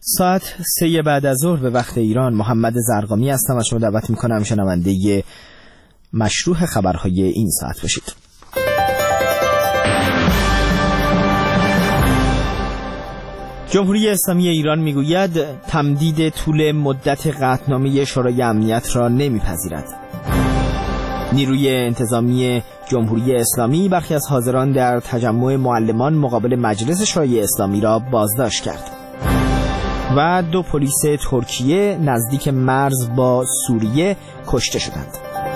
ساعت 3 بعد از ظهر به وقت ایران. محمد زرقامی هستم و شما دعوت میکنم شنونده مشروح خبرهای این ساعت باشید. جمهوری اسلامی ایران میگوید تمدید طول مدت قطعنامه شورای امنیت را نمیپذیرد. نیروی انتظامی جمهوری اسلامی برخی از حاضران در تجمع معلمان مقابل مجلس شورای اسلامی را بازداشت کرد. و 2 پلیس ترکیه نزدیک مرز با سوریه کشته شدند.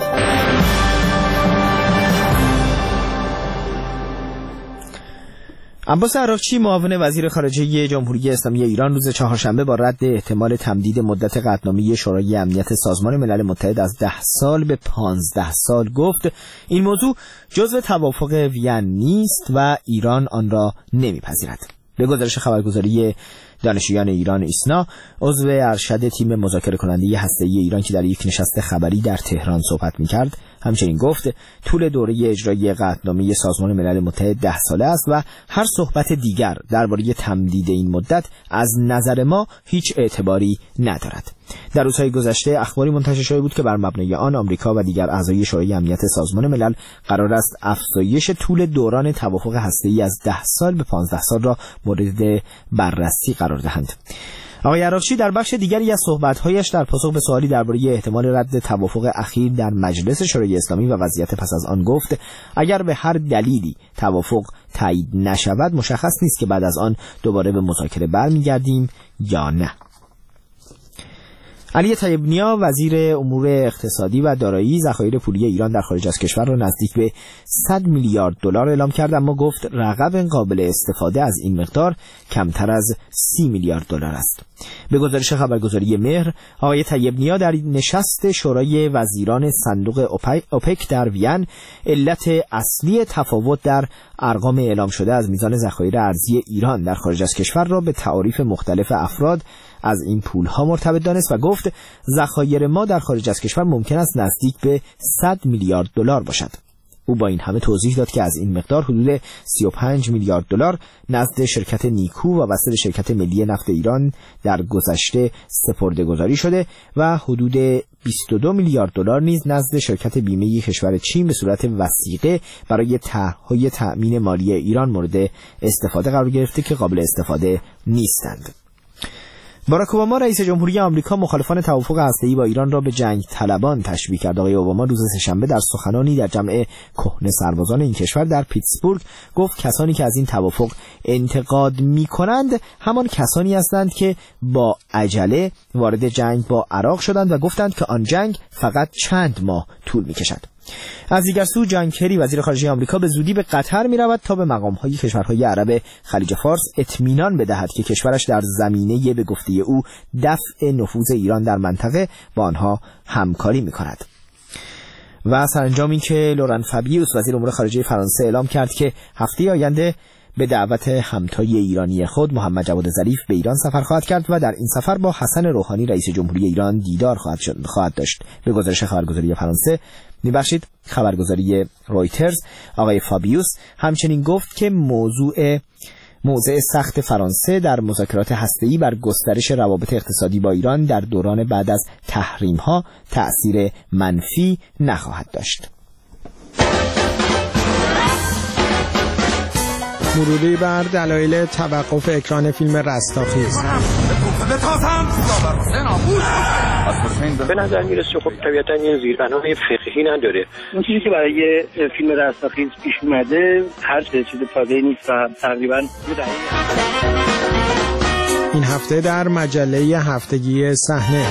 عباس عراقچی معاون وزیر خارجه جمهوری اسلامی ایران روز چهارشنبه با رد احتمال تمدید مدت قطعنامه شورای امنیت سازمان ملل متحد از 10 سال به 15 سال گفت این موضوع جزو توافق وین نیست و ایران آن را نمیپذیرد. به گزارش خبرگزاری دانشجویان ایران ایسنا، عضو ارشد تیم مذاکره کننده هسته‌ای ایران که در یک نشست خبری در تهران صحبت می‌کرد، همچنین گفت طول دوره اجرایی قطعنامه سازمان ملل متحد 10 ساله است و هر صحبت دیگر درباره تمدید این مدت از نظر ما هیچ اعتباری ندارد. در روزهای گذشته اخباری منتشر شده بود که بر مبنای آن آمریکا و دیگر اعضای شورای امنیت سازمان ملل قرار است افزایش طول دوران توافق هسته‌ای از 10 سال به 15 سال را مورد بررسی قرار دهند. آقای عراقچی در بخش دیگری از صحبت‌هایش در پاسخ به سوالی درباره احتمال رد توافق اخیر در مجلس شورای اسلامی و وضعیت پس از آن گفت اگر به هر دلیلی توافق تایید نشود مشخص نیست که بعد از آن دوباره به مذاکره برمیگردیم یا نه. علی طیب نیا وزیر امور اقتصادی و دارایی ذخایر پولی ایران در خارج از کشور را نزدیک به 100 میلیارد دلار اعلام کرد، اما گفت رقم قابل استفاده از این مقدار کمتر از 30 میلیارد دلار است. به گزارش خبرگزاری مهر، آقای طیب نیا در نشست شورای وزیران صندوق اوپک در وین علت اصلی تفاوت در ارقام اعلام شده از میزان ذخایر ارزی ایران در خارج از کشور را به تعاریف مختلف افراد از این پولها مرتبط دانست و گفت ذخایر ما در خارج از کشور ممکن است نزدیک به 100 میلیارد دلار باشد. او با این همه توضیح داد که از این مقدار حدود 35 میلیارد دلار نزد شرکت نیکو و وابسته شرکت ملی نفت ایران در گذشته سپرده‌گذاری شده و حدود 22 میلیارد دلار نیز نزد شرکت بیمه کشور چین به صورت وثیقه برای طرح‌های تأمین مالی ایران مورد استفاده قرار گرفته که قابل استفاده نیستند. باراک اوباما رئیس جمهوری آمریکا مخالفان توافق هسته‌ای با ایران را به جنگ طلبان تشبیه کرد. آقای اوباما روز سه‌شنبه در سخنانی در جمع کهنه سربازان این کشور در پیتسبورگ گفت کسانی که از این توافق انتقاد می‌کنند همان کسانی هستند که با عجله وارد جنگ با عراق شدند و گفتند که آن جنگ فقط چند ماه طول می‌کشد. از دیگر سو جان کری وزیر خارجه آمریکا به زودی به قطر می‌رود تا به مقام‌های کشورهای عرب خلیج فارس اطمینان بدهد که کشورش در زمینه به گفته او دفع نفوذ ایران در منطقه با آنها همکاری می‌کند. و سرانجام این که لوران فابیوس وزیر امور خارجه فرانسه اعلام کرد که هفته آینده به دعوت همتای ایرانی خود محمد جواد ظریف به ایران سفر خواهد کرد و در این سفر با حسن روحانی رئیس جمهوری ایران دیدار خواهد داشت. به گزارش خبرگزاری فرانسه خبرگزاری رویترز، آقای فابیوس همچنین گفت که موضع سخت فرانسه در مذاکرات هسته‌ای بر گسترش روابط اقتصادی با ایران در دوران بعد از تحریم‌ها تأثیر منفی نخواهد داشت. مروری بر دلایل توقف اکران فیلم رستاخیز. به نظر میرسه خب طبیعتا یه زیربنای فقهی نداره. اون چیزی که برای فیلم رستاخیز پیش اومده هر چیز تازه‌ای نیست و تقریبا این هفته در مجله هفتگی صحنه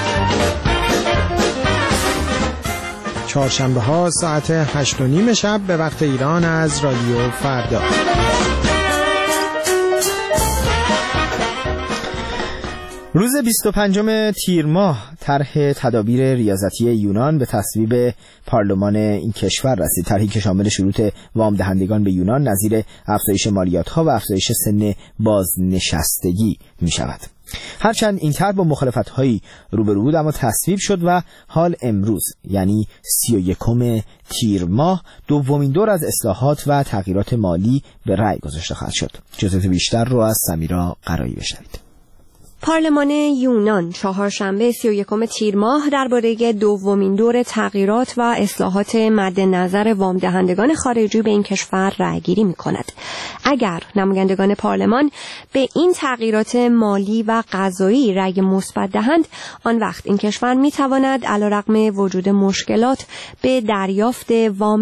چهارشنبه ها ساعت 8:30 شب به وقت ایران از رادیو فردا. روز 25 تیر ماه طرح تدابیر ریاضتی یونان به تصویب پارلمان این کشور رسید. طرحی که شامل شروط وام دهندگان به یونان، نظیر افزایش مالیات‌ها و افزایش سن بازنشستگی می شود. هرچند این طرح با مخالفت‌هایی روبرو بود اما تصویب شد و حال امروز یعنی 31 تیر ماه دومین دور از اصلاحات و تغییرات مالی به رأی گذاشته خواهد شد. جزئیات بیشتر رو از سمیرا قرایی بشنوید. پارلمان یونان چهارشنبه 31 تیر ماه درباره دومین دور تغییرات و اصلاحات مد نظر وام دهندگان خارجی به این کشور رأی‌گیری می‌کند. اگر نمایندگان پارلمان به این تغییرات مالی و قضایی رأی مثبت دهند، آن وقت این کشور می‌تواند علیرغم وجود مشکلات به دریافت وام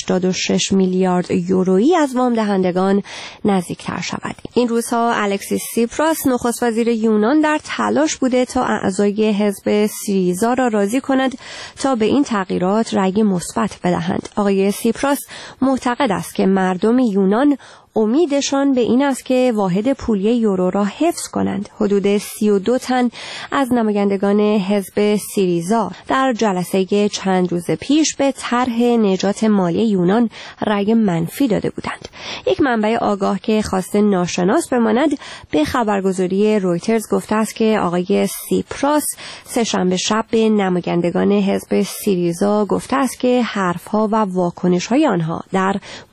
86 میلیارد یورویی از وام دهندگان نزدیکتر شود. این روزها الکسیس سیپراس نخست وزیر یونان در تلاش بوده تا اعضای حزب سیریزا را راضی کند تا به این تغییرات رأی مثبت بدهند. آقای سیپراس معتقد است که مردم یونان امیدشان به این است که واحد پولی یورو را حفظ کنند. حدود 32 تن از نمایندگان حزب سیریزا در جلسه چند روز پیش به طرح نجات مالی یونان رأی منفی داده بودند. یک منبع آگاه که خواسته ناشناس بماند به خبرگزاری رویترز گفته است که آقای سیپراس سه‌شنبه شب به نمایندگان حزب سیریزا گفته است که حرفها و واکنش‌های آنها در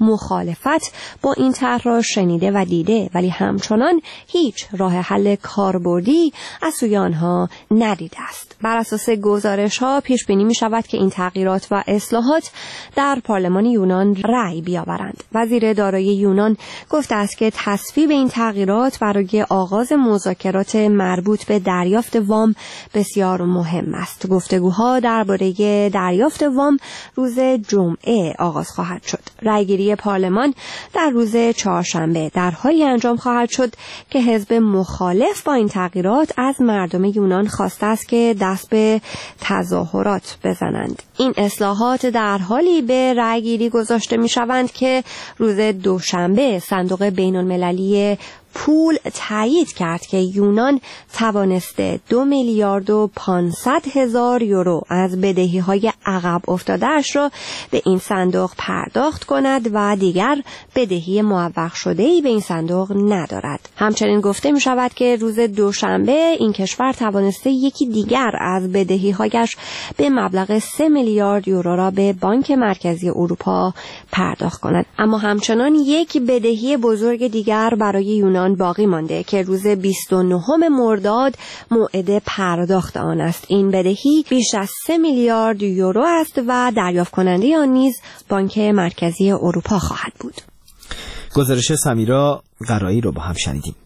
مخالفت با این طرح را شنیده و دیده، ولی همچنان هیچ راه حل کاربردی از سوی آنها ندیده است. بر اساس گزارش‌ها پیش بینی می‌شود که این تغییرات و اصلاحات در پارلمان یونان رأی بیاورند. وزیر دارایی یونان گفته است که تصویب این تغییرات برای آغاز مذاکرات مربوط به دریافت وام بسیار مهم است. گفتگوها درباره دریافت وام روز جمعه آغاز خواهد شد. رأیگیری پارلمان در روز چهارشنبه در حالی انجام خواهد شد که حزب مخالف با این تغییرات از مردم یونان خواسته است که دست به تظاهرات بزنند. این اصلاحات در حالی به رأیگیری گذاشته می‌شوند که روز دوشنبه صندوق بین‌المللی پول تایید کرد که یونان توانسته 2 میلیارد و 500 هزار یورو از بدهی‌های عقب افتاده‌اش را به این صندوق پرداخت کند و دیگر بدهی معوق شده‌ای به این صندوق ندارد. همچنین گفته می‌شود که روز دوشنبه این کشور توانسته یکی دیگر از بدهی‌هایش به مبلغ 3 میلیارد یورو را به بانک مرکزی اروپا پرداخت کند. اما همچنان یک بدهی بزرگ دیگر برای یونان باقی مانده که روز 29 مرداد موعد پرداخت آن است. این بدهی بیش از 3 میلیارد یورو است و دریافت کننده آن نیز بانک مرکزی اروپا خواهد بود. گزارش سمیرا قرایی رو با هم شنیدیم.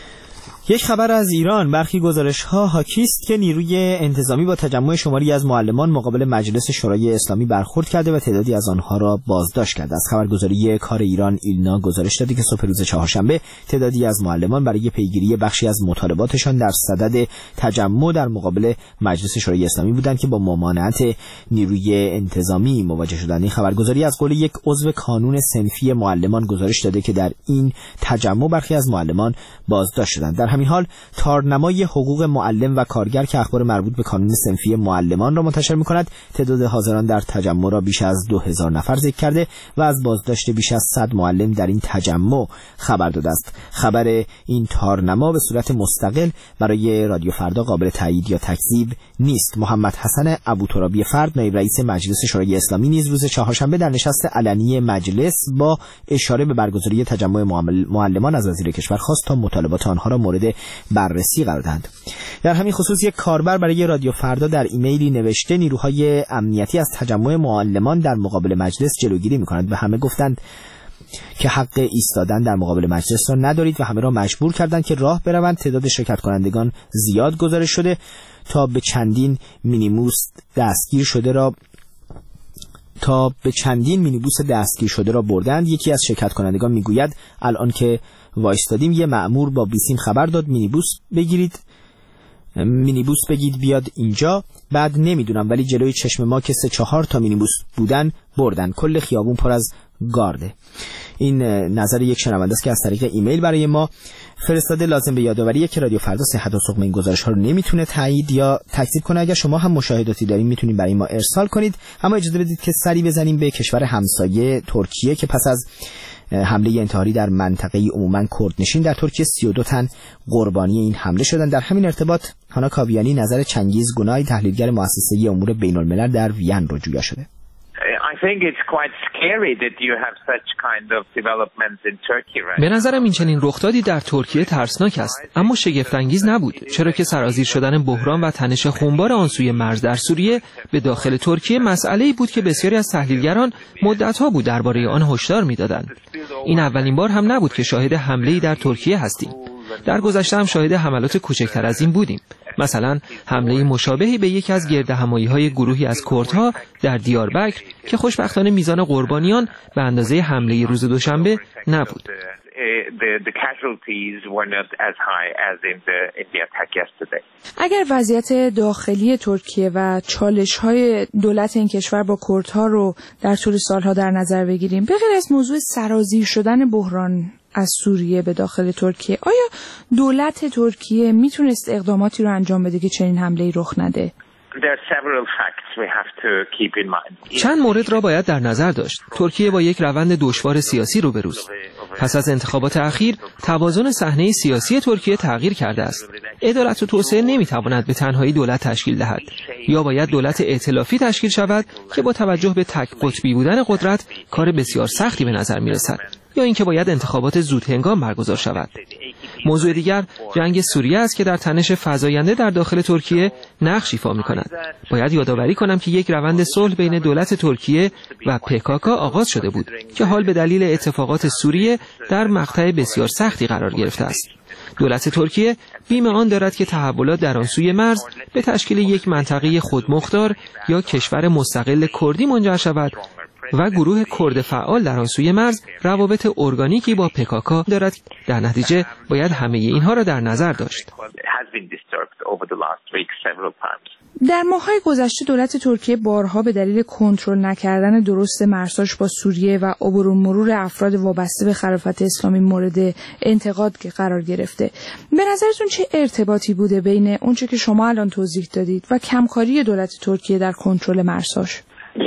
یک خبر از ایران. برخی گزارش‌ها حاکی است که نیروی انتظامی با تجمع شماری از معلمان مقابل مجلس شورای اسلامی برخورد کرده و تعدادی از آنها را بازداشت کرده. از خبرگزاری کار ایران ایلنا گزارش داده که صبح روز چهارشنبه تعدادی از معلمان برای پیگیری بخشی از مطالباتشان در صدد تجمع در مقابل مجلس شورای اسلامی بودند که با ممانعت نیروی انتظامی مواجه شدند. این خبرگزاری از قول یک عضو کانون صنفی معلمان گزارش داده که در این تجمع برخی از معلمان بازداشت شدند. در همین حال تارنمای حقوق معلم و کارگر که اخبار مربوط به کانون صنفی معلمان را منتشر می‌کند تعداد حاضران در تجمع را بیش از 2000 نفر ذکر کرده و از بازداشت بیش از 100 معلم در این تجمع خبر داده است. خبر این تارنما به صورت مستقل برای رادیو فردا قابل تایید یا تکذیب نیست. محمد حسن ابوترابی فرد نایب رئیس مجلس شورای اسلامی نیز روز چهارشنبه در نشست علنی مجلس با اشاره به برگزاری تجمع معلمان از وزیر کشور خواست تا مطالبات آنها را مورد بررسی قرار دهند. در همین خصوص یک کاربر برای رادیو فردا در ایمیلی نوشته نیروهای امنیتی از تجمع معلمان در مقابل مجلس جلوگیری می‌کنند و همه گفتند که حق ایستادن در مقابل مجلس را ندارید و همه را مجبور کردند که راه بروند. تعداد شرکت کنندگان زیاد گزارش شده تا به چندین مینیبوس دستگیر شده را بردند. یکی از شرکت کنندگان میگوید الان که وایستادیم یه مأمور با بیسیم خبر داد مینیبوس بگید بیاد اینجا، بعد نمیدونم ولی جلوی چشم ما که 3-4 تا مینیبوس بودن بردن، کل خیابون پر از گارده. این نظر یک شنونده است که از طریق ایمیل برای ما فرستاده. لازم به یادآوریه که رادیو فردا صحت و سقم این گزارش ها رو نمیتونه تایید یا تکذیب کنه. اگر شما هم مشاهداتی دارین میتونید برای ما ارسال کنید. اما اجازه بدید که سری بزنیم به کشور همسایه ترکیه که پس از حمله انتحاری در منطقه عموما کردنشین در ترکیه 32 تن قربانی این حمله شدند. در همین ارتباط هانا کاویانی نظر چنگیز گنای تحلیلگر مؤسسه امور بین‌الملل در وین رو جویا شده. I به نظرم این چنین رخدادی در ترکیه ترسناک است، اما شگفت انگیز نبود، چرا که سرازیر شدن بحران و تنش خونبار آن سوی مرز در سوریه به داخل ترکیه مسئله‌ای بود که بسیاری از تحلیلگران مدت‌ها بود درباره آن هشدار می‌دادند. این اولین بار هم نبود که شاهد حمله‌ای در ترکیه هستیم. در گذشته هم شاهد حملات کوچکتر از این بودیم. مثلا حمله مشابهی به یکی از گردهمایی‌های گروهی از کردها در دیاربکر که خوشبختانه میزان قربانیان به اندازه حمله روز دوشنبه نبود. اگر وضعیت داخلی ترکیه و چالش‌های دولت این کشور با کردها رو در طول سالها در نظر بگیریم، به غیر از موضوع سرازیر شدن بحران از سوریه به داخل ترکیه، آیا دولت ترکیه میتونست اقداماتی رو انجام بده که چنین حمله‌ای رخ نده؟ چند مورد را باید در نظر داشت. ترکیه با یک روند دشوار سیاسی روبروست. پس از انتخابات اخیر توازن صحنه سیاسی ترکیه تغییر کرده است. عدالت و توسعه نمیتواند به تنهایی دولت تشکیل دهد. یا باید دولت ائتلافی تشکیل شود که با توجه به تک قطبی بودن قدرت کار بسیار سختی به نظر میرسد، یا اینکه باید انتخابات زود هنگام برگزار شود. موضوع دیگر جنگ سوریه است که در تنش فزاینده در داخل ترکیه نقش ایفا می‌کند. باید یادآوری کنم که یک روند صلح بین دولت ترکیه و PKK آغاز شده بود که حال به دلیل اتفاقات سوریه در مقطع بسیار سختی قرار گرفته است. دولت ترکیه بیم آن دارد که تحولات در آن سوی مرز به تشکیل یک منطقه خودمختار یا کشور مستقل کردی منجر شود و گروه کرد فعال در آن سوی مرز روابط ارگانیکی با PKK دارد. در نتیجه باید همه اینها را در نظر داشت. در ماه‌های گذشته دولت ترکیه بارها به دلیل کنترل نکردن درست مرزهاش با سوریه و عبور و مرور افراد وابسته به خلافت اسلامی مورد انتقاد قرار گرفته. به نظرتون چه ارتباطی بوده بین اونچه که شما الان توضیح دادید و کمکاری دولت ترکیه در کنترل مرزهاش؟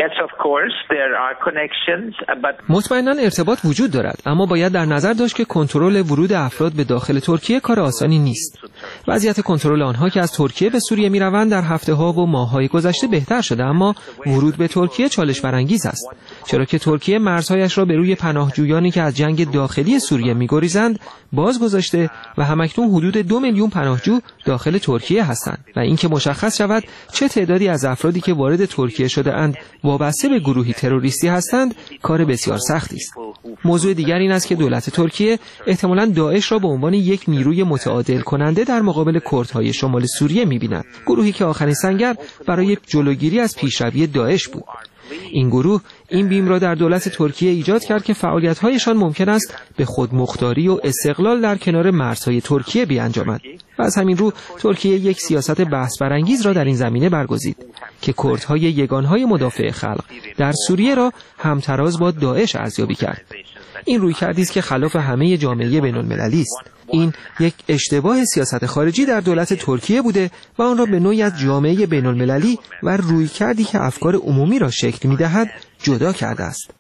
مطمئناً ارتباط وجود دارد، اما باید در نظر داشت که کنترل ورود افراد به داخل ترکیه کار آسانی نیست. وضعیت کنترل آنها که از ترکیه به سوریه میروند در هفته‌ها و ماه‌های گذشته بهتر شده، اما ورود به ترکیه چالش برانگیز است، چرا که ترکیه مرزهایش را به روی پناهجویانی که از جنگ داخلی سوریه می‌گریزند باز گذاشته و همکنون حدود 2 میلیون پناهجو داخل ترکیه هستند و اینکه مشخص شود چه تعدادی از افرادی که وارد ترکیه شده اند وابسته به گروهی تروریستی هستند کار بسیار سختی است. موضوع دیگر این است که دولت ترکیه احتمالاً داعش را به عنوان یک نیروی متعادل کننده در مقابل کردهای شمال سوریه می‌بیند، گروهی که آخرین سنگر برای جلوگیری از پیشروی داعش بود. این گروه این بیم را در دولت ترکیه ایجاد کرد که فعالیت‌هایشان ممکن است به خودمختاری و استقلال در کنار مرزهای ترکیه بیانجامد و از همین رو ترکیه یک سیاست بحث برانگیز را در این زمینه برگزید که کردهای یگانهای مدافع خلق در سوریه را همتراز با داعش ارزیابی کرد. این رویکردی است که خلاف همه جامعه بین‌المللی است. این یک اشتباه سیاست خارجی در دولت ترکیه بوده و آن را به نوعی از جامعه بین‌المللی و رویکردی که افکار عمومی را شکل می‌دهد جدا کرده است.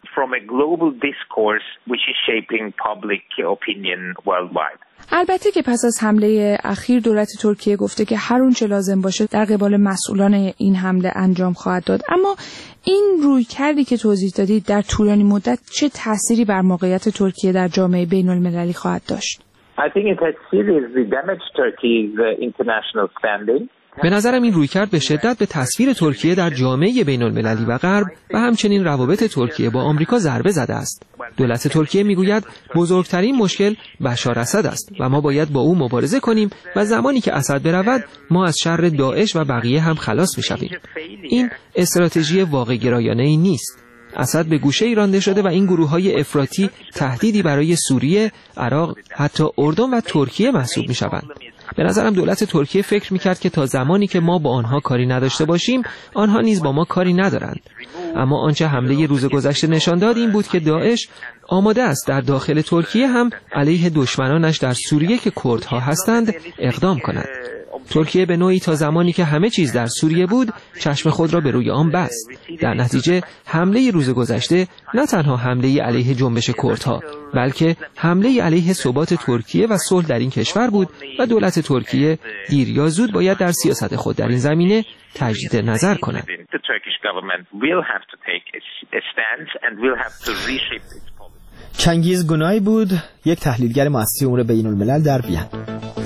البته که پس از حمله اخیر دولت ترکیه گفته که هر اون چه لازم باشه در قبال مسئولان این حمله انجام خواهد داد، اما این رویکردی که توضیح دادید در طولانی مدت چه تأثیری بر موقعیت ترکیه در جامعه بین‌المللی خواهد داشت؟ به نظرم این رویکرد به شدت به تصویر ترکیه در جامعه بین‌المللی و غرب و همچنین روابط ترکیه با آمریکا ضربه زده است. دولت ترکیه میگوید بزرگترین مشکل بشار اسد است و ما باید با او مبارزه کنیم و زمانی که اسد برود ما از شر داعش و بقیه هم خلاص میشویم. این استراتژی واقع گرایانه‌ای نیست. اسد به گوشه ای رانده شده و این گروه‌های افراطی تهدیدی برای سوریه، عراق، حتی اردن و ترکیه محسوب می‌شوند. به نظرم دولت ترکیه فکر می‌کرد که تا زمانی که ما با آنها کاری نداشته باشیم، آنها نیز با ما کاری ندارند. اما آنچه حمله روز گذشته نشان داد این بود که داعش آماده است در داخل ترکیه هم علیه دشمنانش در سوریه که کردها هستند اقدام کند. ترکیه به نوعی تا زمانی که همه چیز در سوریه بود چشم خود را به روی آن بست. در نتیجه حمله روز گذشته نه تنها حمله علیه جنبش کردها بلکه حمله علیه ثبات ترکیه و صلح در این کشور بود و دولت ترکیه دیر یا زود باید در سیاست خود در این زمینه تجدید نظر کند. چنگیز گنایی بود، یک تحلیلگر مؤسسه امور بین الملل در وین.